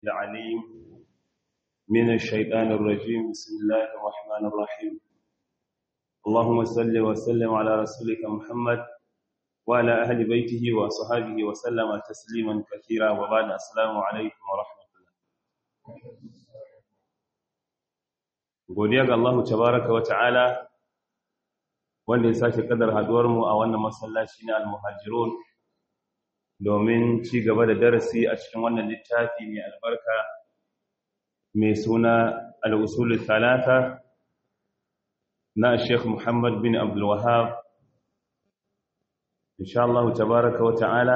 العليم من الشيطان الرجيم. بسم الله الرحمن الرحيم. اللهم صل وسلم على رسولك محمد وعلى أهل بيته وصحابه وسلم تسليما كثيرا، وبعد. السلام عليكم ورحمة الله. godiya ga Allah tabaraka wa ta'ala wanda ya sake kadar haduwar mu a wannan masallaci na al-muhajirun domin ci gaba da darasi a cikin wannan littafi mai albarka mai suna al-usul thalatha na Sheikh Muhammad bin Abdul Wahhab. insha Allah tabaraka wa ta'ala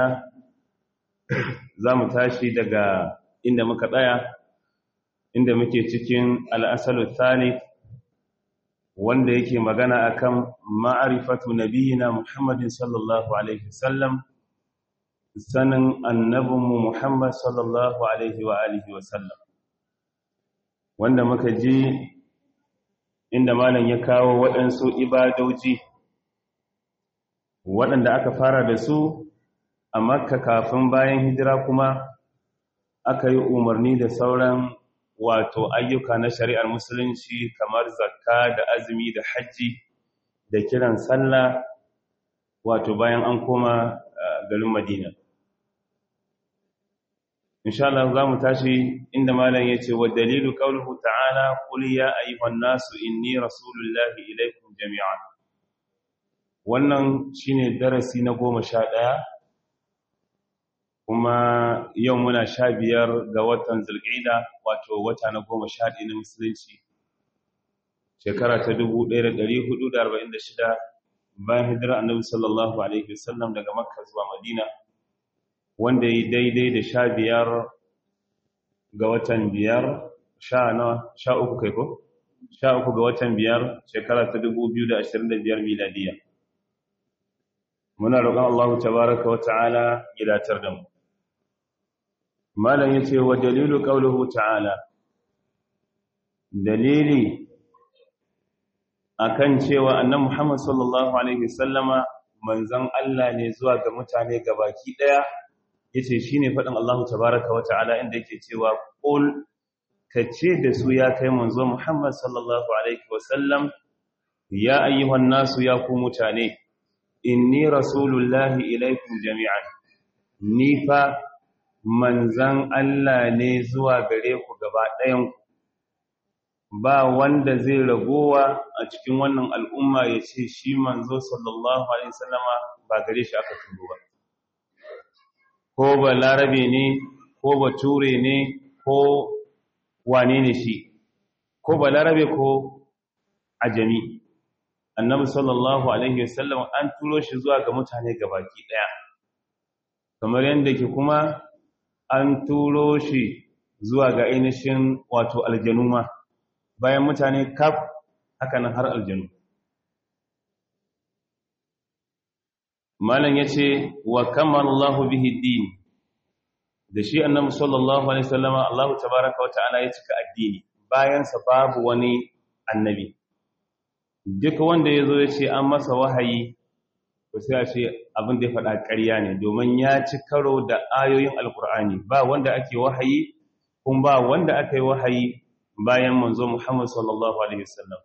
zamu tashi daga inda muka tsaya, inda muke cikin al-asalu thalith, wanda yake magana akan ma'rifatu nabiyina Muhammadin sallallahu alaihi wasallam, sanin annabinmu Muhammad sallallahu alaihi wa alihi wasallam, wanda muka ji inda malam ya kawo waɗansu ibadoji waɗanda aka fara da su a Makka kafin bayan hijira, kuma aka yi umarni da sauran wato ayyuka na shari'ar musulunci kamar zakka da azumi da hajji da kiran sallah, wato bayan an koma garin Madina. insha Allah za mu tashi inda malam yace wa dalilu qawluhu ta'ala qul ya ayyuhan nasu inni rasulullahi ilaykum jami'an. Wannan shine darasi na 11, kuma yau muna 15 ga watan Zulqa'ida, wato wata na 11 na musulunci, shekara ta 1446 bayan hijira Annabi sallallahu alaihi wasallam daga Makka zuwa Madina, wanda yi daidai da 15 ga watan 5 13 kai ko 13 ga watan 5 shekara ta 2025 miladiya. Muna roƙon Allah tabaraka wa ta'ala ya datar da mu. Malam yace wa dalilu qawluhu ta'ala, dalili akan cewa annabi Muhammad sallallahu alaihi wasallama manzon Allah ne zuwa ga mutane gabaki daya, yace shine fadin Allah tabaaraka wa ta'ala inda yake cewa qul, kace da su ya kai manzo Muhammad sallallahu alaihi wasallam, ya ayyuhan nasu, ya ku mutane, inni rasulullahi ilaikum jami'an, ni fa manzon Allah ne zuwa gare ku gaba ɗayan ku. Ba wanda zai ragowa a cikin wannan al'umma ya ce shi manzo sallallahu alaihi wasallama ba gare shi aka turo ba. Ko ba larabe ne, ko ba ture ne, ko wane ne shi, ko ba larabe ko ajami. Annabi sallallahu alaihi wasallam an turo shi zuwa ga mutane gabaki daya, kamar yadda ke kuma an turo shi zuwa ga ainihin wato aljanu ma, bayan mutane kaf, haka nan har aljanu. Malam yace wa kamala Allahu bihi din, da shi annabi sallallahu alaihi wasallama Allah tabaaraka wa ta'ala ya cika addini, bayan sa babu wani annabi. Duk wanda yazo ya ce an masa wahayi, to sai a ce abin da ya faɗa ƙarya ne, domin ya ci karo da ayoyin alkur'ani. Ba wanda ake wahayi, kuma ba wanda aka yi wahayi bayan manzo Muhammad sallallahu alaihi wasallam.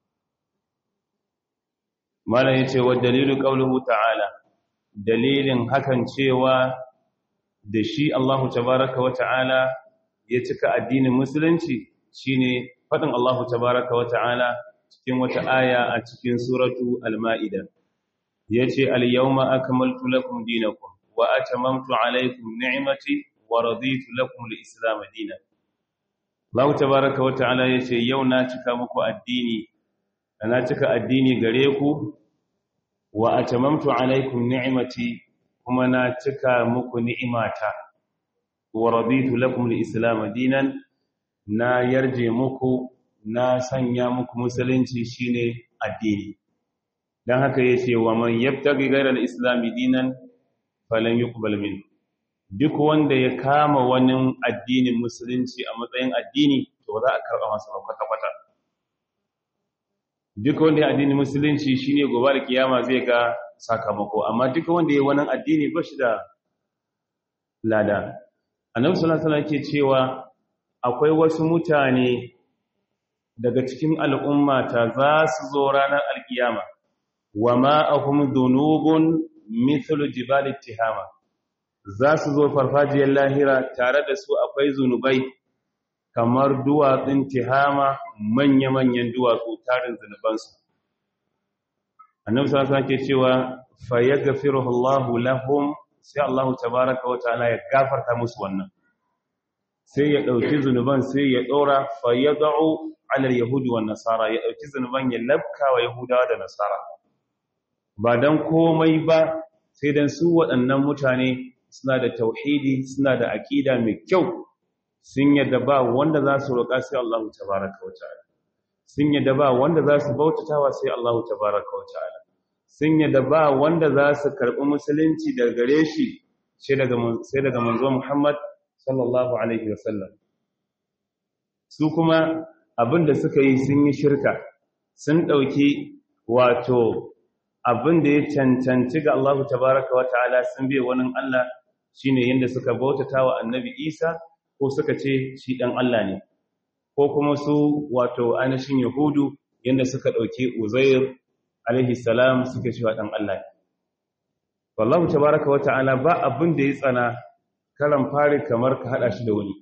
Malam yace wa dalilu qawluhu ta'ala, dalilin hakan cewa da shi Allah tabaaraka wa ta'ala ya cika addinin musulunci shine fadin Allah tabaaraka wa ta'ala cikin wata aya a cikin suratu al-Ma'ida, yace al-yawma akmaltu lakum dinakum wa atamamtu alaykum ni'mati wa raditu lakum al-islam dinan. Allah tabaaraka wa ta'ala yace yau na cika muku addini, na cika addini gare ku, wa atamamtu alaykum ni'mati, kuma na cika muku ni'imata, wa raditu lakum al-islam dinan, na yarje muku, na sanya muku musulunci shine addini. Dan haka yace wa man yabtaghi ghayra al-islam dinan falan yuqbal minhu. Duk wanda ya kama wani addinin musulunci a matsayin addini, to za a karba masa kwata-kwata. Duk wanda ya addinin musulunci shine gobe da kiyama zai ga sakamako, amma duk wanda ya wani addini ba shi da lada. Annabi sallallahu alaihi wasallam yake cewa akwai wasu mutane daga cikin al'ummata za su zo ranar alkiyama wa ma'ahum dhunubun mithlu jibal tihama, za su zo farfajiyar lahira tare da su akwai zunubai kamar duwatsun tihama, manya-manyan duwatsu tarin zunubansu. Annabi sallallahu alaihi wasallam ke cewa fa yaghfiruhu Allahu lahum, sai Allah tabaaraka wa ta'ala ya gafarta musu wannan, sai ya dauki zunuban sai ya dora fa yad'u 'ala al-yahudi wan nasara, ya dauki zunuban ya labka wa yahudawa da nasara, ba dan komai ba sai dan su waɗannan mutane suna da tauhidi, suna da aqida mai kyau, sun yadda ba wanda za su roƙa sai Allah tabaaraka wa ta'ala, sun yadda ba wanda za su bautatawa sai Allah tabaaraka wa ta'ala, sun yadda ba wanda za su karɓi musulunci daga gare shi sai daga manzo Muhammad sallallahu alaihi wasallam. Su kuma abinda suka yi sun yi shirka, sun ɗauki wato abinda ya cancanci ga Allah tabaaraka wa ta'ala sun biye wani Allah, shine yanda suka bautatawa annabi Isa ko suka ce shi dan Allah ne, ko kuma su wato ainihin Yahudu yanda suka ɗauki Uzair alaihi salam suka cewa dan Allah ne. Wallahu tabaaraka wa ta'ala ba abin da ya tsana karan fari kamar ka hada shi da wani.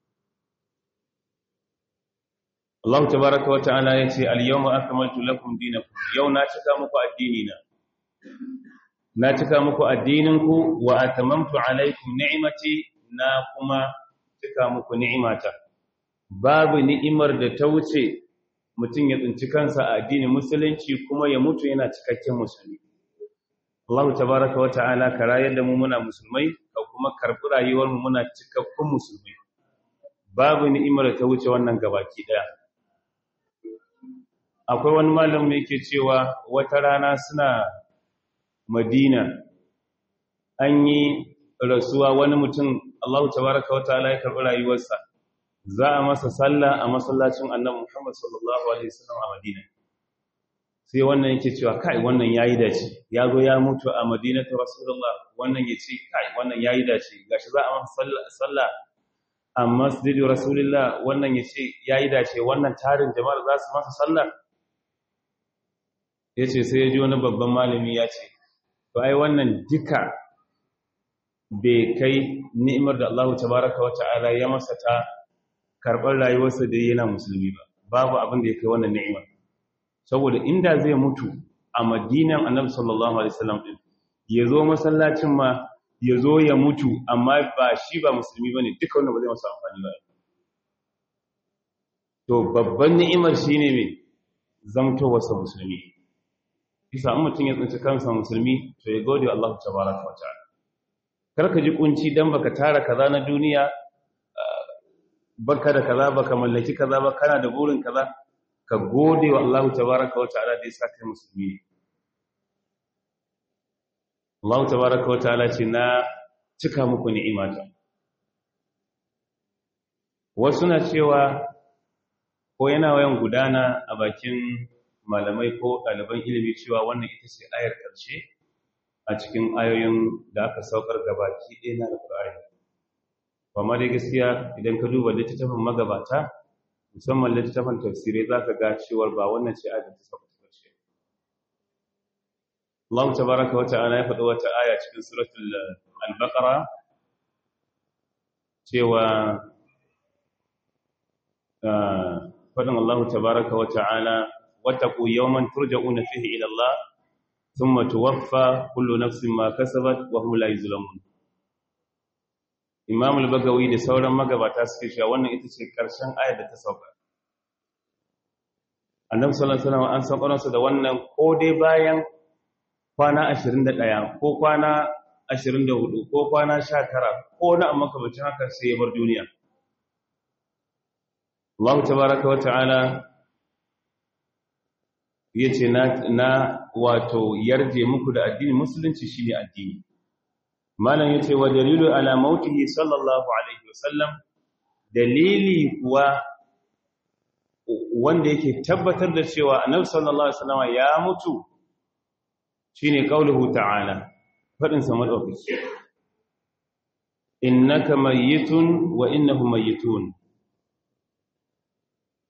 Allah tabaaraka wa ta'ala yace al-yawma akmaltu lakum dinakum, yau na cika muku addini na cika muku addininku wa atamamtu alaikum ni'mati, na kuma cika muku ni'imata. Babu ni'imar da ta wuce mutum ya tsinci kansa a addinin musulunci kuma ya mutu yana cikakken musulmi. Allah tabaaraka wa ta'ala ka rayar da mu muna musulmai, ka kuma karbi rayuwar mu muna cikakkun musulmai. Babu ni'imar da ta wuce wannan gabaki daya. Akwai wani malamin yake cewa wata rana suna Madina, an yi rasuwa wani mutum, Allah tabaaraka wa ta'ala ya karbi rayuwarsa, za a masa sallah a masallacin Annabi Muhammad sallallahu alaihi wasallam a Madina. Sai wannan yake cewa kai wannan yayi dace, ya zo ya mutu a Madinatu Rasulullah, wannan yace kai wannan yayi dace, gashi za a masa sallah a Masjidu Rasulullah, wannan yace yayi dace, wannan tarin jama'ar za su masa sallah. Yace sai ya ji wani babban malami ya ce, to ai wannan duka bai kai ni'imar da Allah tabaaraka wa ta'ala ya masa ta karɓar rayuwarsa da yana musulmi ba, babu abin da ya kai wannan ni'imar. Saboda inda zai mutu a Madinan Annabi sallallahu alaihi wasallam din, ya zo masallacin ma ya zo ya mutu amma ba shi ba musulmi bane, duka wannan ba zai masa amfani ba. To babban ni'imar shine me zamtowarsa musulmi. Isa in mutum ya tsinci kansa musulmi to ya gode wa Allah tabaaraka wa ta'ala. Karka ji kunci dan baka tara kaza na duniya, baka da kaza, baka mallaki kaza ba, kana da burin kaza, ka gode wa Allah tabaaraka wa ta'ala da ya saka musulmi. Allah tabaaraka wa ta'ala ce na cika muku ni'imata. Wasu na cewa ko yana wayan gudana a bakin malamai ko ɗaliban ilimi cewa wannan ita ce ayar ƙarshe a cikin ayoyin da aka saukar gabaki ɗaya na Al-Qur'ani. Amma dai gaskiya idan ka duba littattafan magabata, musamman littattafan tafsirai, za ka ga cewar ba wannan ce ayar da ta sauka ƙarshe. Allah tabaaraka wa ta'ala ya faɗi wata aya cikin suratul Al-Baqara cewa faɗin Allah tabaaraka wa ta'ala wattaqu yawman turja'una fihi ila Allah thumma tuwaffa kullu nafsin ma kasabat wa hum la yuzlamun. Imam al-Bagawi da sauran magabata suke cewa wannan ita ce karshen ayar da ta sauka. Annabi sallallahu alaihi wasallam an saukar masa da wannan ko dai bayan kwana 21 ko kwana 24 ko kwana 19 ko na amma kabacin haka sai ya bar duniya. Allah tabaaraka wa ta'ala yace na wato yarje muku da addini musulunci shine addini. Malam yace wa dalilu ala mautihi sallallahu alaihi wasallam, dalili kuwa wanda yake tabbatar da cewa annabi sallallahu alaihi wasallam ya mutu shine qauluhu ta'ala, fadin sa madaukaki, innaka mayyitun wa innahum mayyitun,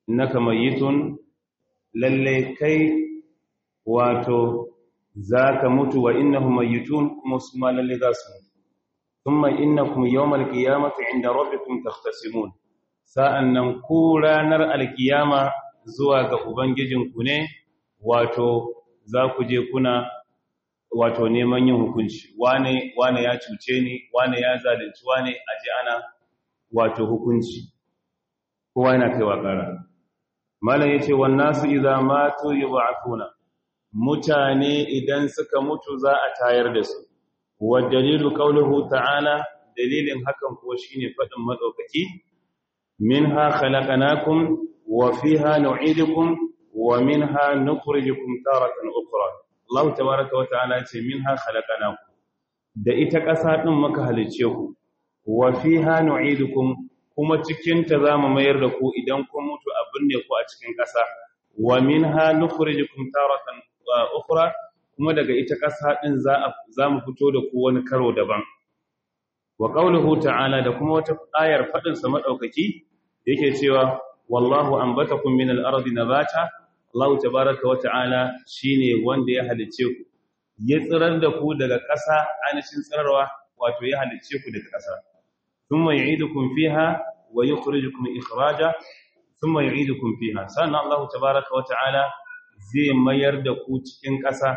innaka mayyitun lalle kai wato zaka mutu wa innahum mayyitun kuma su ma lalle za su mutu thumma innakum yawmal qiyamati 'inda rabbikum takhtasimun sa'annan ku ranar alkiyama zuwa ga ubangijinku ne wato za ku je kuna wato neman yin hukunci wane ya cuce ni wane ya zalunci wane aje ana wato hukunci kowa yana kaiwa ƙara malam yace wan nasu idza matu yub'athuna mutane idan suka mutu za a tayar da su wa dalilu qawluhu ta'ala dalilin hakan kuwa shine fadin madaukaki minha khalaqnakum wa fiha nu'idukum wa minha nukhrijukum taratan ukhra Allah tabaaraka wa ta'ala yace minha khalaqnakum da ita ƙasa din muka halice ku wa fiha nu'idukum kuma cikin ta zamu mayar da ku idan kun mutu a binne ku a cikin ƙasa wa minha nukhrijukum taratan ukhra kuma daga ita ƙasa din za mu fito da ku wani karo daban wa qawluhu ta'ala da kuma wata ayar fadin sa madaukaki yake cewa wallahu anbatakum min al-ardi nabata Allah tabaaraka wa ta'ala shine wanda ya halice ku ya tsirar da ku daga ƙasa anishin tsirarwa wato ya halice ku daga ƙasa thumma yu'idukum fiha wa yukhrijukum ikhraja thumma yu'idukum fiha sannan Allah tabaaraka wa ta'ala zai mayar da ku cikin ƙasa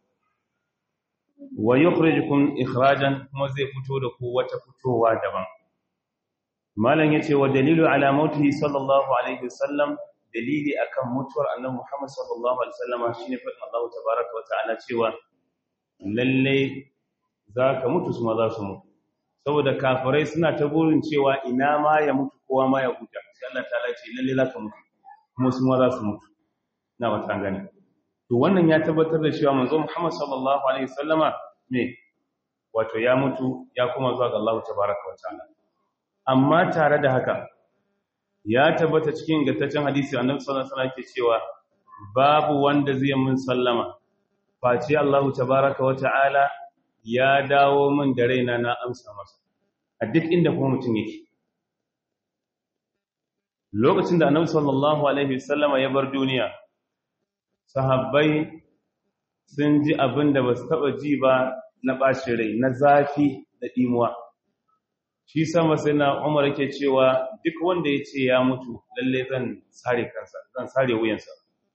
wa yukhrijukum ikhrajan kuma zai fito da ku wata fitowa daban malam yace wa dalilu ala mautihi sallallahu alaihi wasallam dalili akan mutuwar annabi Muhammad sallallahu alaihi wasallam shine fadin Allah tabaaraka wa ta'ala cewa lalle zaka mutu su ma za su mutu saboda kafirai suna ta burin cewa ina ma ya mutu kowa ma ya huta sai Allah ta'ala ce lalle zaka mutu kuma su ma za su mutu na wata gani to wannan ya tabbatar da cewa manzo Muhammad sallallahu alaihi wasallama ne wato ya mutu ya kuma zuwa ga Allah tabaaraka wa ta'ala amma tare da haka ya tabbata cikin gattacen hadisi annabi sallallahu alaihi wasallam yake cewa babu wanda zai mun sallama face Allah tabaaraka wa ta'ala ya dawo min da raina na amsa masa a duk inda kuma mutum yake lokacin da annabi sallallahu alaihi wasallama ya bar duniya sahabbai sun ji abin da ba su taɓa ji ba na ɓacin rai na zafi da ɗimuwa shi sama sai na umar yake cewa duk wanda ya ce ya mutu lalle zan sare wuyansa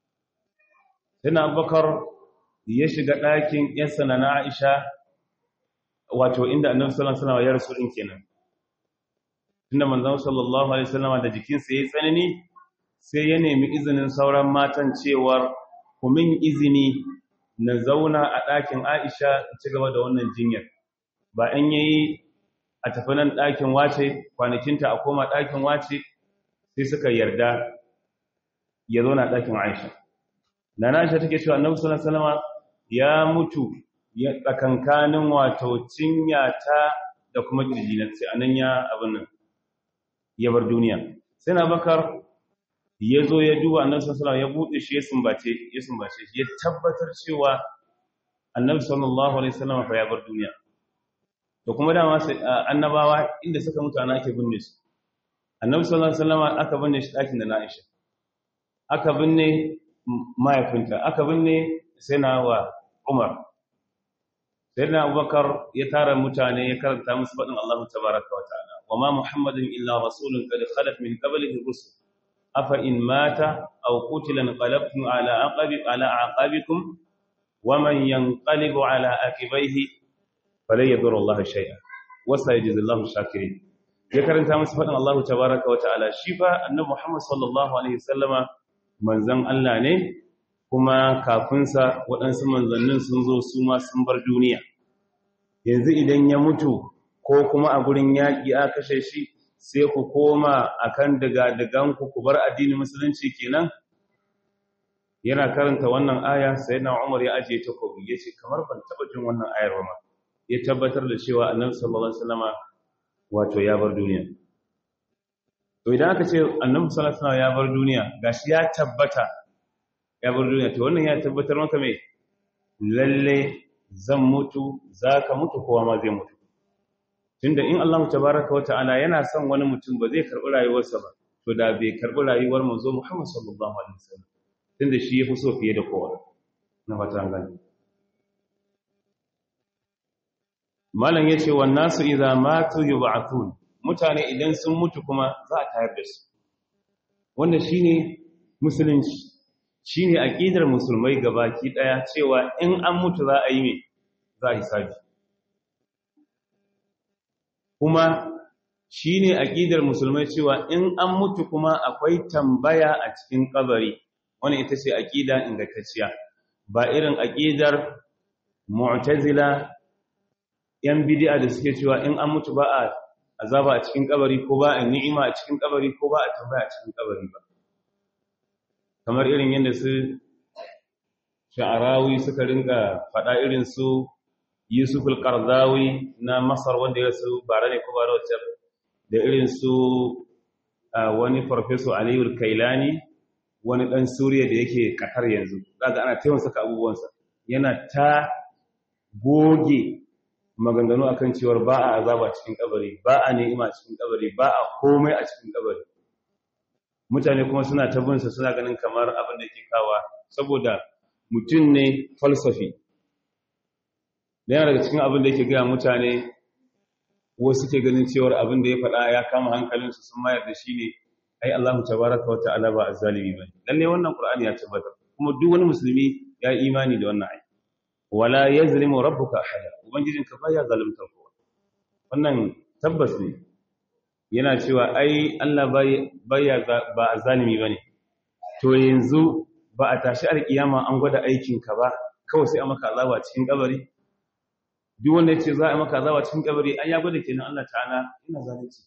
sai na abubakar ya shiga ɗakin yansa na aisha wato inda annabi sallallahu alaihi wasallam ya rasu ɗin kenan tunda manzon sallallahu alaihi wasallam da jikinsa yayi tsanani sai ya nemi izinin sauran matan cewar kumin izini na zauna a ɗakin Aisha ci gaba da wannan jinyar ba an yayi a tafi nan ɗakin wace kwanakinta a koma ɗakin wace sai suka yarda ya zauna a ɗakin Aisha nana Aisha take cewa Annabi sallallahu alaihi wasallam ya mutu ya tsakankanin wato cinyata da kuma kirjina sai anan ya abin nan ya bar duniya sai na Bakar ya zo ya duba annabi sallallahu alaihi wasallam ya bude shi ya sumbace shi ya tabbatar cewa annabi sallallahu alaihi wasallam fa ya bar duniya to kuma dama sai annabawa inda suka mutu ana ake binne su annabi sallallahu alaihi wasallam aka binne shi dakin da Aisha aka binne mahaifinta aka binne sayyidina wa Umar sayyidina Abubakar ya tara mutane ya karanta musu fadin Allah tabaaraka wa ta'ala wama muhammadun illa rasulun qad khalat min qablihi rusul afa in mata aw qutila anqalabtum ala aqabikum waman yanqalibu ala akibaihi falan yadurra Allah shay'a wa sayajzillahu shakirin ya karanta musu fadin Allah tabaaraka wa ta'ala shi fa annabi Muhammad sallallahu alaihi wasallama manzon Allah ne kuma kafin sa waɗansu manzannin sun zo su ma sun bar duniya yanzu idan ya mutu ko kuma a gurin yaƙi a kashe shi sai ku koma akan daga-daganku ku bar addinin musulunci kenan yana karanta wannan aya sai na Umar ya ajiye takobi yace kamar ban taba jin wannan ayar ba ma ya tabbatar da cewa Annabi sallallahu alaihi wasallama wato ya bar duniya to idan aka ce Annabi sallallahu alaihi wasallama ya bar duniya gashi ya tabbata ya bar duniya to wannan ya tabbatar maka me lalle zan mutu zaka mutu kowa ma zai mutu tunda in Allah tabaaraka wa ta'ala yana son wani mutum ba zai karbi rayuwarsa ba to da bai karbi rayuwar manzo Muhammad sallallahu alaihi wasallam tunda shi yafi so fiye da kowa na fatan gani malam yace wan nasu idza matu yub'athun mutane idan sun mutu kuma za a tayar da su wanda shine musulunci shine aqidar musulmai gabaki daya cewa in an mutu za a yi me za a hisabi kuma shine aqidar musulmai cewa in an mutu kuma akwai tambaya a cikin kabari wannan ita ce aqida ingantacciya ba irin aqidar mu'tazila yan bid'a da suke cewa in an mutu ba a azaba a cikin kabari ko ba a ni'ima a cikin kabari ko ba a tambaya a cikin kabari ba kamar irin yadda su sha'arawi suka ringa faɗa irin su Yusuf al-Qardawi na Masar wanda ya rasu bare ne ko bare wacce da irin su wani professor Aliyu al-Kailani wani dan Suriya da yake Qatar yanzu kaga ana tayin saka abubuwansa yana ta goge maganganu akan cewa ba a azaba cikin kabari ba a ni'ima cikin kabari ba a komai a cikin kabari mutane kuma suna ta bin sa suna ganin kamar abin da yake kawa saboda mutum ne falsafi yana daga cikin abin da yake ga mutane wasu ke ganin cewa abin da ya faɗa ya kama hankalinsu sun mayar da shi ne ai Allahu tabaraka wa ta'ala ba azzalimi bane lalle wannan Qur'ani ya tabbata kuma duk wani musulmi ya imani da wannan ayi wala yazlimu rabbuka ahada ubangijinka baya zalunta kowa wannan tabbas ne yana cewa ai Allah baya ba azzalimi bane to yanzu ba a tashi alkiyama an gwada aikinka ba kawai sai a maka azaba cikin kabari duk wanda yace za a maka azaba cikin kabari ai ya gwada kenan Allah ta'ala ina zalunci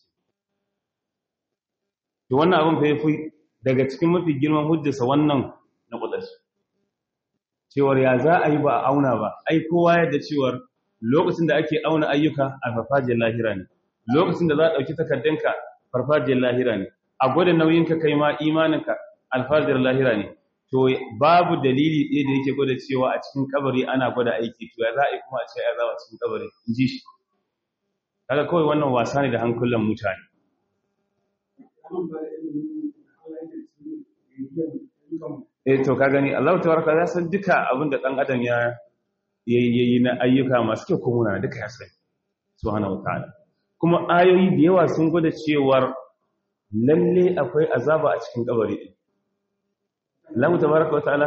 to wannan abin fa yafi daga cikin mafi girman hujjarsa wannan na kudashi cewar ya za a yi ba a auna ba ai kowa yadda cewar lokacin da ake auna ayyuka a farfajiyar lahira ne lokacin da za a ɗauki takardunka farfajiyar lahira ne a gwada nauyinka kai ma imaninka alfajiyar lahira ne to babu dalili ɗaya da yake gwada cewa a cikin kabari ana gwada aiki to ya za a yi kuma a ce ya zawa cikin kabari in ji shi kaga kawai wannan wasa ne da hankulan mutane to ka gani Allah tabaraka ya san duka abinda dan adam ya yayi na ayyuka masu kyau kuma na duka ya san subhanahu wataala kuma ayoyi da yawa sun gwada cewar lalle akwai azaba a cikin kabari din Allah tabaraka wataala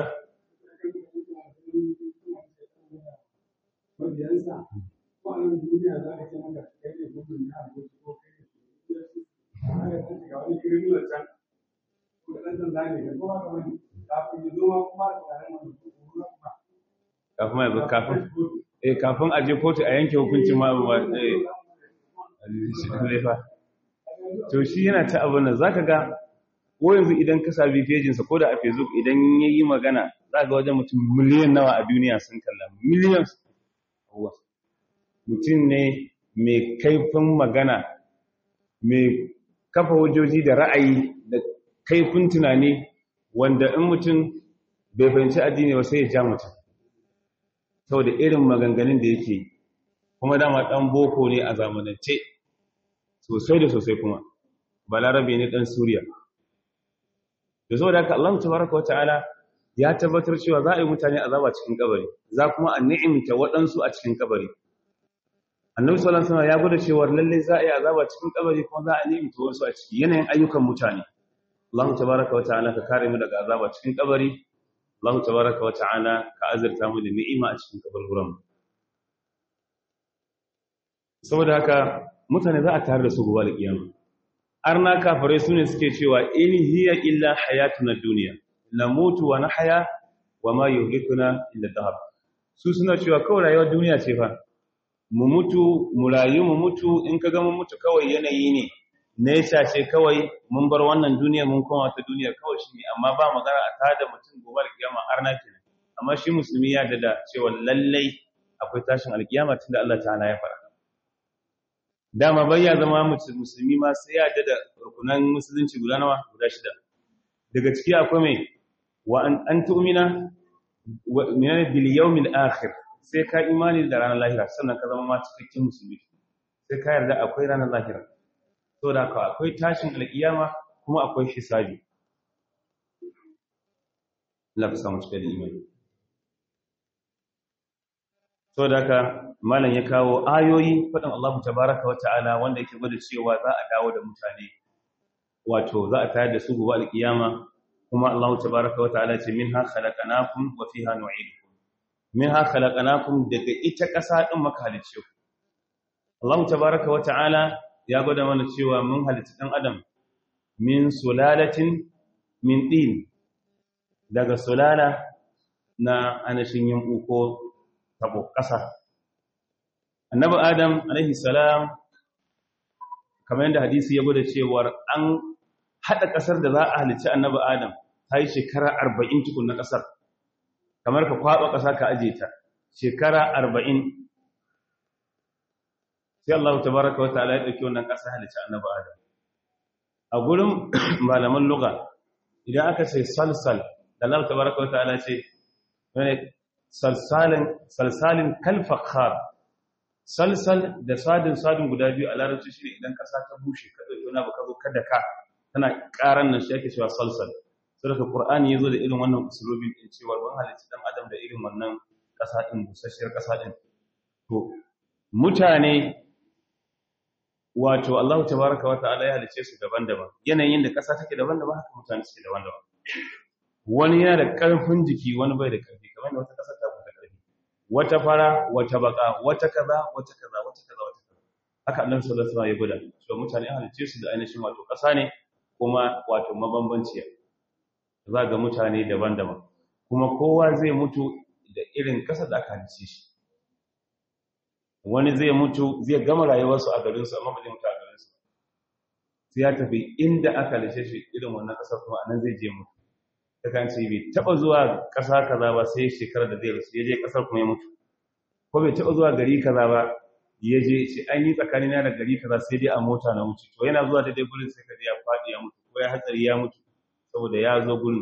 kafin a je kotu a yanke hukuncin ma to shi yana ta abin nan zaka ga ko yanzu idan ka sabi pejinsa ko da a Facebook idan yayi magana zaka ga wajen mutum miliyan nawa a duniya sun kalla millions mutum ne mai kaifin magana mai kafa hujjoji da ra'ayi da kaifin tunani wanda in mutum bai fahimci addini ba sai ya ja mutum saboda irin maganganun da yake kuma dama dan boko ne a zamanance sosai da sosai kuma balarabe ne dan Suriya da saboda haka Allah tabaraka wataala ya tabbatar cewa za a yi mutane azaba cikin kabari za kuma a ni'imta waɗansu a cikin kabari annabi sallallahu alaihi wasallam ya gwada cewa lalle za a yi azaba cikin kabari kuma za a ni'imta wasu a ciki yanayin ayyukan mutane Allah tabaraka wataala ka kare mu daga azaba cikin kabari Allah tabaraka wataala ka azurta mu da ni'ima a cikin kaburburan saboda haka mutane za a tare da su gobe da kiyama arna kafirai sune suke cewa in hiya illa hayatuna dunya namutu wa nahya wa ma yuhlikuna illa dahab su suna cewa kawai rayuwar duniya ce fa mu mutu mu rayu mu mutu in kaga mun mutu kawai yanayi ne nature ce kawai mun bar wannan duniya mun koma ta duniyar kawai shi ne amma ba magana a tada mutum gobe da kiyama arna kenan amma shi musulmi ya dada cewa lallai akwai tashin alkiyama tunda Allah ta'ala ya fara dama bai ya zama musulmi ma sai ya dada rukunan musulunci guda nawa guda shida daga ciki akwai mai wa an tu'mina min bil yawmil akhir sai ka imani da ranar lahira sannan ka zama ma cikakken musulmi sai ka yarda akwai ranar lahira saboda haka akwai tashin alkiyama kuma akwai hisabi. Allah ka samu cikin imani. So da haka malam ya kawo ayoyi faɗin Allah tabaraka wa ta'ala wanda yake gwada cewa za a dawo da mutane, wato za a tayar da su gobe alkiyama, kuma Allah tabaraka wa ta'ala ce minha khalaqnakum wa fiha nu'idukum. Minha khalaqnakum, daga ita ƙasa din muka halice ku. Allah tabaraka wa ta'ala ya gwada mana cewa mun halitta dan adam min sulalatin min din, daga sulala na anashin yin uko tabo ƙasa. Annabi Adam alaihi salam, kamar yadda hadisi ya gwada cewa an haɗa ƙasar da za a halicci Annabi Adam ta yi shekara 40 tukun na ƙasar, kamar ka kwaɓa ƙasa ka aje ta shekara 40. Sai Allah tabaraka wa ta'ala ya ɗauki wannan ƙasa halicci Annabi Adam. A gurin malaman lugha, idan aka ce salsal, da Allah tabaraka wa ta'ala ce salsalin kalfakhar. Salsal da sadin guda biyu a larabci shi ne idan kasa ta bushe ka dauki wani abu ka zo kada ka tana karan nan shi ake cewa salsal. Saboda Qur'ani yazo da irin wannan usulubin din cewa ban halitta dan adam da irin wannan kasa din, busasshiyar kasa din. To mutane, wato Allah tabaaraka wa ta'ala ya halice su daban-daban, yanayin da kasa take daban-daban, haka mutane suke daban-daban. Wani yana da karfin jiki, wani bai da karfi, kamar da wata kasa ta buɗe karfi, wata fara, wata baka, wata kaza, wata kaza, wata kaza, wata kaza. Haka Annabi sallallahu alaihi wasallam ya gwada cewa mutane an halice su da ainihin wato kasa ne, kuma wato mabambanciya. Za ga mutane daban-daban, kuma kowa zai mutu da irin kasa da aka halice shi. Wani zai mutu, zai gama rayuwarsu a garinsu, amma ba zai mutu a garinsu. Sai ya tafi inda aka halice shi irin wannan kasar, kuma anan zai je mutu. Ta kan ce bai taɓa zuwa ƙasa kaza ba sai shekarar da zai rasu, ya je ƙasar kuma ya mutu. Ko bai taɓa zuwa gari kaza ba, ya je ce an yi tsakanina da gari kaza sai dai a mota na wuce. To yana zuwa daidai gurin sai kaji ya faɗi ya mutu, ko ya hatsari ya mutu, saboda ya zo gurin.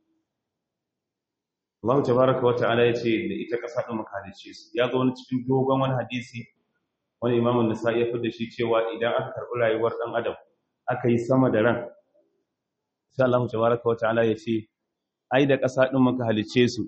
Allah tabaraka wa ta'ala ya ce da ita ƙasa ɗin muka halice su. Ya zo wani cikin dogon wani hadisi, wani imamun Nasa'i ya fi da shi cewa idan aka karɓi rayuwar ɗan adam aka yi sama da ran, sai Allah tabaraka wa ta'ala ya ce ai da ƙasa ɗin muka halice su,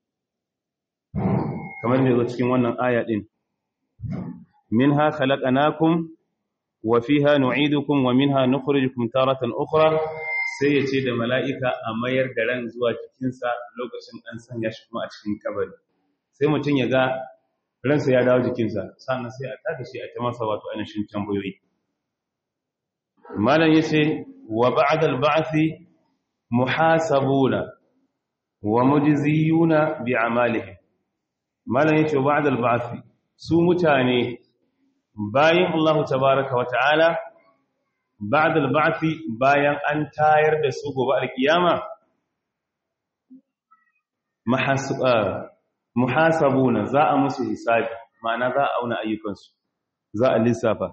kamar da zo cikin wannan aya ɗin, minha khalaqnakum wa fiha nu'idukum wa minha nukhrijukum taratan ukhra. Sai ya ce da mala'ika a mayar da ran zuwa jikinsa lokacin an sanya shi kuma a cikin kabari. Sai mutum ya ga ransa ya dawo jikinsa, sannan sai a tada shi a ta masa wato ainihin tambayoyi. Malam ya ce wa ba'da al-ba'thi muhasabuna wa mujziyuna bi amalihim. Malam yace ba'da al-ba'th, su mutane bayan Allah tabaaraka wa ta'ala, ba'da al-ba'th, bayan an tayar da su gobe al-kiyama, muhasabuna, za a musu hisabi, ma'ana za a auna ayyukansu, za a lissafa.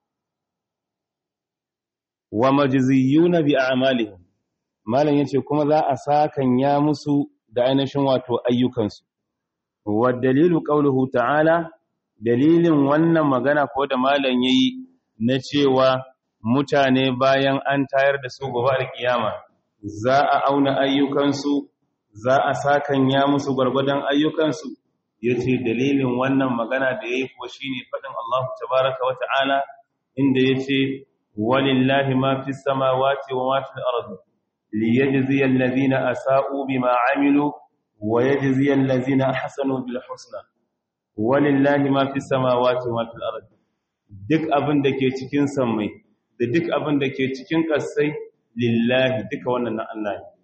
Wa mujziyuna bi a'malihim, malam yace kuma za a sakanya musu da ainihin wato ayyukansu. Wa dalilu qauluhu ta'ala, dalilin wannan magana ko da malam yayi na cewa mutane bayan an tayar da su gobe alkiyama za a auna ayyukansu, za a sakanya musu gwargwadon ayyukansu, yace dalilin wannan magana da yayi ko shine fadin Allah tabaaraka wa ta'ala inda yace walillahi ma fis samawati wa ma fil ardi ليجزي الذين أساءوا بما عملوا ويجزي الذين أحسنوا بالحسنى ولله ما في السماوات وما في الأرض. duk abin da ke cikin sammai da duk abin da ke cikin ƙasai, lillahi, duka wannan na Allah ne.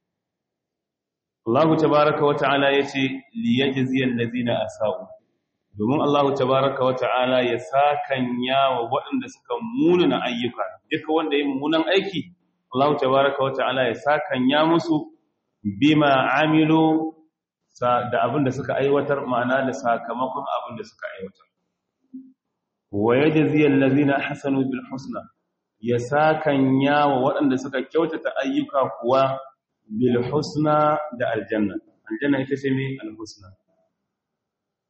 Allah tabaraka wa ta'ala yace liyajzi allazina asa'u, domin Allah tabaraka wa ta'ala ya sakanya wa waɗanda suka munana ayyuka. Duka wanda yayin mummunan aiki, Allah tabaraka wa ta'ala ya sakanya musu bima amilu, da abin da suka aiwatar, ma'ana da sakamakon abin da suka aiwatar. Wa yajzi allazina hasanu bil husna, ya sakanya wa waɗanda suka kyautata ayyuka kuwa bil husna da aljanna. Aljanna ita ce mai al-husna.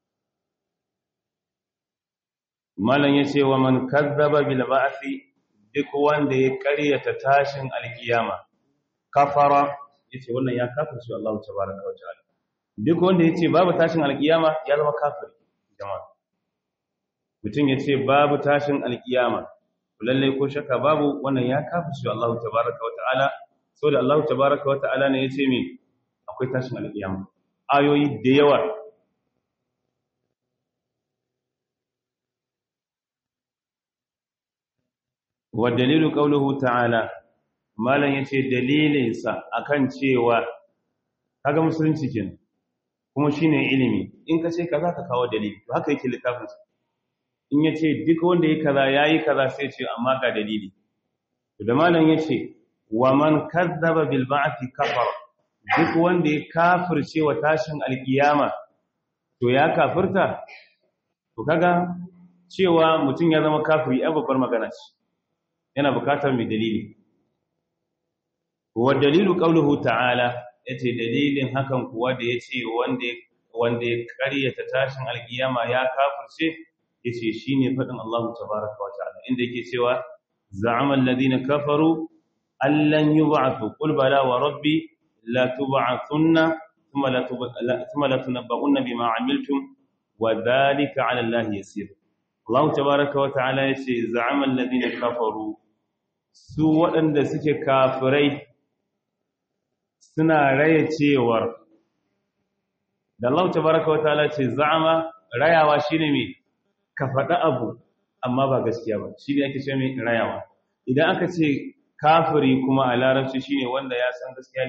Malan yace wa man kazzaba bil ba'thi, duk wanda ya ƙaryata tashin alkiyama kafara yace wannan ya kafirce Allah tabaaraka wa ta'ala duk wanda yace babu tashin alkiyama ya zama kafiri jama'a mutum yace babu tashin alkiyama lalle ko shakka babu wannan ya kafirce Allah tabaaraka wa ta'ala saboda Allah tabaaraka wa ta'ala ne yace me akwai tashin alkiyama ayoyi da yawa wa dalilu qawluhu ta'ala malan yace dalilin sa akan cewa kaga musulunci kenan kuma shine ilimi in ka ce kaza ka kawo dalili to haka yake littafin sa in yace duk wanda yake kaza yayi kaza sai ce amma ga dalili to da malan yace wa man kadzdzaba bil ba'thi kafara duk wanda ya kafirce wa tashin alkiyama to ya kafirta to kaga cewa mutum ya zama kafiri ai babbar magana ce yana bukatar mai dalili wa dalilu qawluhu ta'ala yace dalilin hakan kuwa da yace wanda ya ƙaryata tashin alkiyama ya kafirce yace shine fadin Allah tabaaraka wa ta'ala inda yake cewa za'ama alladhina kafaru allan yub'athu qul bala wa rabbi la tub'athunna thumma la tunabba'unna bima 'amiltum wa dhalika 'ala allahi yasir Allah tabaaraka wa ta'ala yace za'ama alladhina kafaru su waɗanda suke kafirai suna raya cewar da Allah tabaraka wa ta'ala ce za'ama rayawa shine me ka faɗa abu amma ba gaskiya ba shine ake ce me rayawa idan aka ce kafiri kuma a larabci shine wanda ya san gaskiya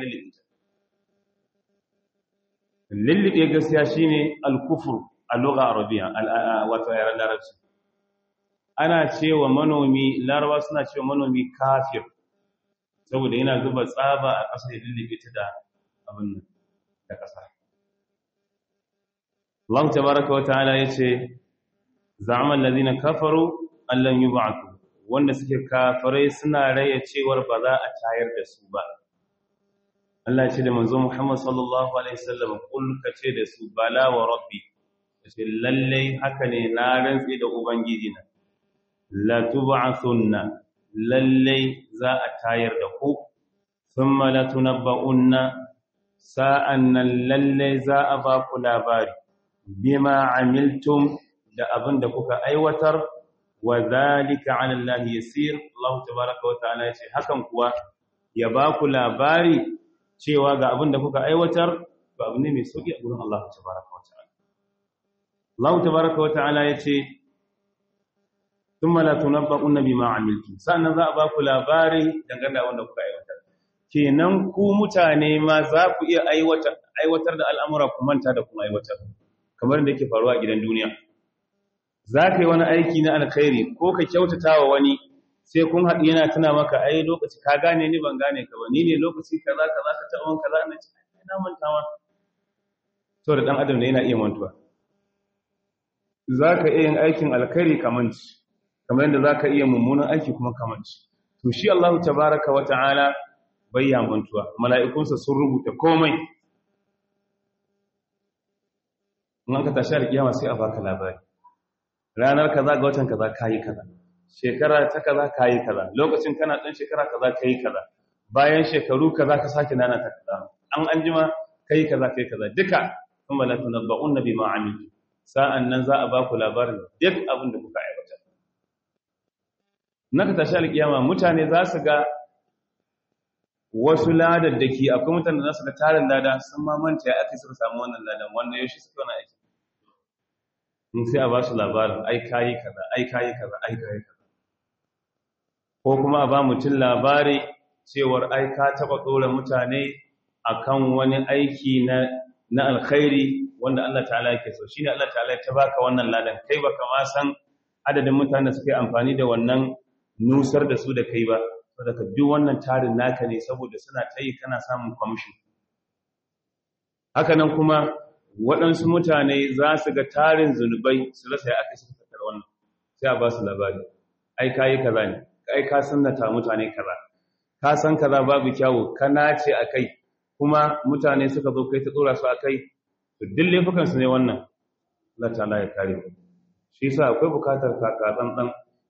lillibe gaskiya shine al-kufr a lugha arabiya wato yaran larabci ana cewa manomi larabawa suna cewa manomi kafir saboda yana zuba tsaba a ƙasa ya lullube ta da abin da ƙasa Allah tabaraka wa ta'ala yace za'ama allazina kafaru allan yub'athu wanda suke kafirai suna raye cewar ba za a tayar da su ba Allah ya ce da manzo Muhammad sallallahu alaihi wasallam kul kace da su bala wa rabbi yace lalle haka ne na rantsi da ubangiji na la tub'athunna lallai za a tayar da ku thumma la tunabba'unna sa'annan lallai za a ba ku labari bima amiltum da abin da kuka aiwatar wa zalika 'ala allahi yasir Allah tabaaraka wa ta'ala yace hakan kuwa ya ba ku labari cewa ga abin da kuka aiwatar ba abu ne mai sauki a gurin Allah tabaaraka wa ta'ala Allah tabaaraka wa ta'ala yace thumma la tunabba'unna bima 'amiltum sannan za a ba ku labari dangane da wanda kuka aiwatar kenan ku mutane ma za ku iya aiwatar da al'amura ku manta da kuma aiwatar kamar da yake faruwa a gidan duniya za ka yi wani aiki na alkhairi ko ka kyautata wa wani sai kun haɗu yana tuna maka ai lokaci ka gane ni ban gane ka ba ni ne lokaci kaza kaza ka taɓa wani kaza na manta ma to da dan adam ne yana iya mantuwa za ka iya yin aikin alkhairi kamanci kamar yadda za ka iya mummunan aiki kuma kamanci to shi Allah tabaraka wa ta'ala bai ya mantuwa mala'ikunsa sun rubuta komai in an ka tashi alkiyama sai a baka labari ranar kaza ga watan kaza kayi kaza shekara ta kaza kayi kaza lokacin kana dan shekara kaza kayi kaza bayan shekaru kaza ka sake nana ta kaza an anjima kayi kaza duka kuma la tunabba'unna bima amiltu sa'an nan za a ba ku labarin duk abin da kuka aiwata naka tashi alkiyama mutane za su ga wasu ladaddaki akwai mutane da za su ga tarin lada sun mamanta ya ake suka samu wannan ladan wannan yaushe suka wani aiki in sai a ba su labarin ai kayi kaza ai kayi kaza ai kayi kaza ko kuma a ba mutum labari cewar ai ka taba dora mutane akan wani aiki na alkhairi wanda Allah ta'ala yake so shine Allah ta'ala ya baka wannan ladan kai baka ma san adadin mutanen da suke amfani da wannan nusar da su da kai ba saboda ka duk wannan tarin naka ne saboda suna tayi kana samun commission haka nan kuma waɗansu mutane za su ga tarin zunubai su rasa ya aka su fitar wannan sai a ba su labari ai kayi kaza ne ai ka sunnata mutane kaza ka san kaza babu kyawu kana ce akai kuma mutane suka zo kai ta tsora su akai to duk laifukan su ne wannan Allah ta'ala ya kare mu shi yasa akwai bukatar kaka tsantsan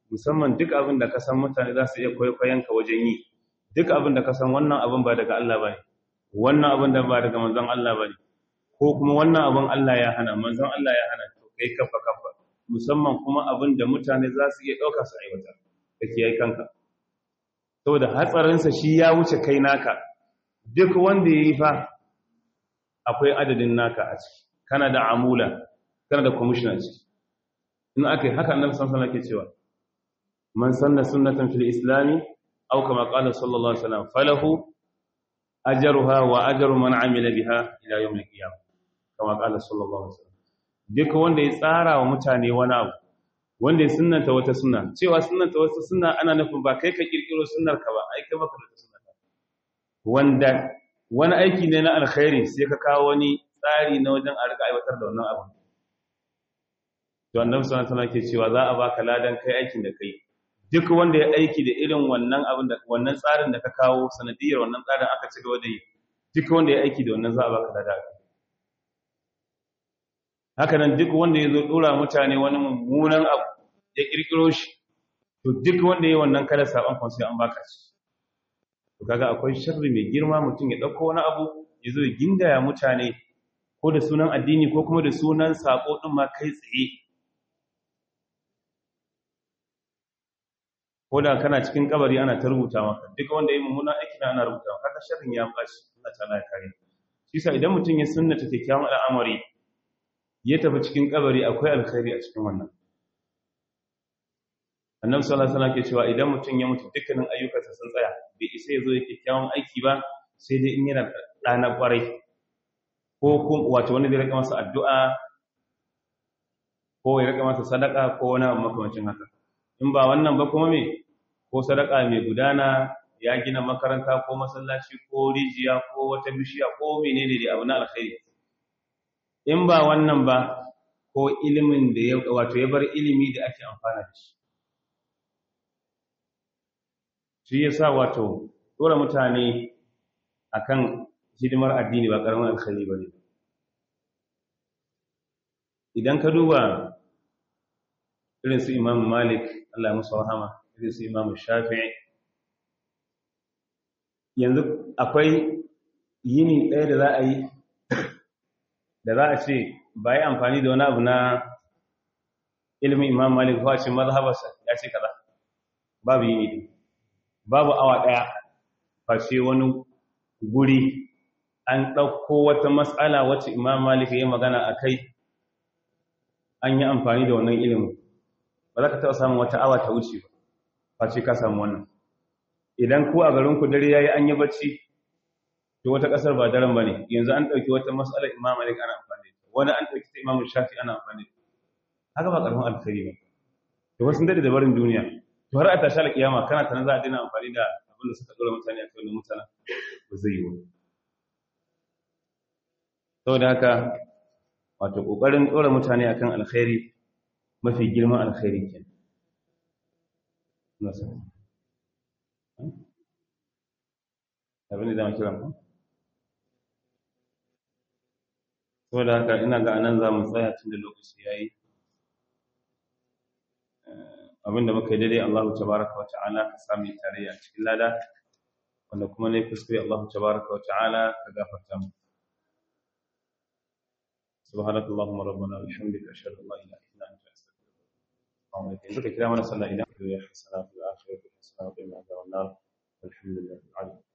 musamman duk abin da ka san mutane za su iya kwaikwayon ka wajen yi, duk abin da ka san wannan abin ba daga Allah bane, wannan abin da ba daga manzon Allah bane, ko kuma wannan abin Allah ya hana, manzon Allah ya hana, to kai kafa kafa, musamman kuma abin da mutane za su iya ɗauka su aiwatar, kake yi kanka. Saboda hatsarinsa shi ya wuce kai naka, duk wanda ya yi fa akwai adadin naka a ciki, kana da amula, kana da kwamishina a ciki. In aka yi haka annabi sallallahu alaihi wasallam ke cewa man sanna sunnatan fil islami aw kama qala sallallahu alaihi wasallam falahu ajruha wa ajru man amila biha ila yawm al-qiyamah kama qala sallallahu alaihi wasallam. Duk wanda ya tsara wa mutane wani abu, wanda ya sunnanta wata sunna, cewa sunnanta wata sunna ana nufin ba kai ka kirkiro sunnar ka ba, ai kai baka da sunna, wanda wani aiki ne na alkhairi sai ka kawo wani tsari na wajen a riga aiwatar da wannan abu, to annabi sallallahu alaihi wasallam ke cewa za a baka ladan kai aikin da kai. Duk wanda ya aiki da irin wannan abin da wannan tsarin da ka kawo, sanadiyar wannan tsarin aka ci gaba da yi, duk wanda ya aiki da wannan za a baka ladan. Haka nan duk wanda ya zo dora mutane wani mummunan abu ya kirkiro shi, to duk wanda ya yi wannan kada saban kan sai an baka shi. To kaga akwai sharri mai girma mutum ya dauko wani abu ya zo ya gindaya mutane ko da sunan addini ko kuma da sunan sako din ma kai tsaye, ko da kana cikin kabari ana ta rubuta maka, duk wanda ya yi mummunan aiki ana rubuta maka, haka sharrin ya bashi. Allah ta'ala ya kare. Shi sa idan mutum ya sunnata kyakkyawan al'amari ya tafi cikin kabari, akwai alkhairi a cikin wannan. Annabi sallallahu alaihi wasallam ke cewa idan mutum ya mutu dukkanin ayyukansa sun tsaya, bai isa ya zo ya kyakkyawan aiki ba, sai dai in yana ɗana ƙwarai, ko kuma wato wani zai rika masa addu'a, ko ya rika masa sadaka, ko wani abu makamancin haka. In ba wannan ba kuma me, ko sadaka mai gudana, ya gina makaranta ko masallaci ko rijiya ko wata bishiya ko menene dai abu na alkhairi. In ba wannan ba, ko ilimin da ya wato ya bar ilimi da ake amfana da shi. Shi yasa wato dora mutane akan hidimar addini ba karamin alkhairi bane. Idan ka duba irin su Imam Malik, Allah ya musu rahama, irin su Imam Shafi'i, yanzu akwai yini ɗaya da za a yi da za a ce ba yi amfani da wani abu na ilimin Imam Malik ko a ce mazhabarsa ya ce kaza, babu yini, babu awa ɗaya face wani guri an ɗauko wata matsala wacce Imam Malik ya yi magana a kai, an yi amfani da wannan ilimin. Ba za ka taɓa samun wata awa ta wuce ba face ka samu wannan. Idan ku a garinku dare ya yi an yi bacci, to wata ƙasar ba daren ba ne, yanzu an ɗauki wata matsalar Imam Malik ana amfani da wani an ɗauki ta Imam Shafi ana amfani da haka ba ƙarfin alkhairi ba. To wasu daɗe da barin duniya, to har a tashi alƙiyama kana tana za a dina amfani da abin da suka ɗora mutane a kai mutane, ba zai yi ba. Saboda haka wato ƙoƙarin ɗora mutane akan alkhairi mafi girman alkhairi ke. Abin da zama kiran ku? Saboda haka ina ga anan za mu tsaya tun da lokaci ya yi. Abinda muka yi daidai Allahu tabaraka wa ta'ala ka sami tarayya a cikin lada, wanda kuma ne kuskure Allahu tabaraka wa ta'ala ka gafarta mu. Subhanaka Allahumma rabbana wa bihamdika ashhadu an la ilaha illa anta astaghfiruka wa atubu ilayk. Suka kira mana sallah idan ya hasana fil akhirati hasana wa qina adhaban nar. Alhamdulillah.